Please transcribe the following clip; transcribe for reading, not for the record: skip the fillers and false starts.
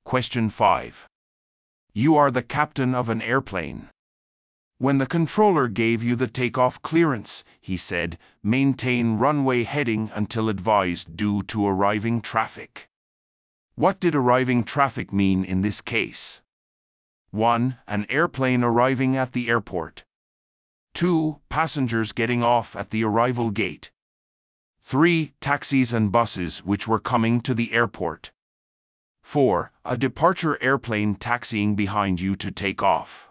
Question 5. You are the captain of an airplane. When the controller gave you the takeoff clearance, he said, maintain runway heading until advised due to arriving traffic. What did arriving traffic mean in this case? 1. An airplane arriving at the airport. 2. Passengers getting off at the arrival gate. 3. Taxis and buses which were coming to the airport. 4. A departure airplane taxiing behind you to take off.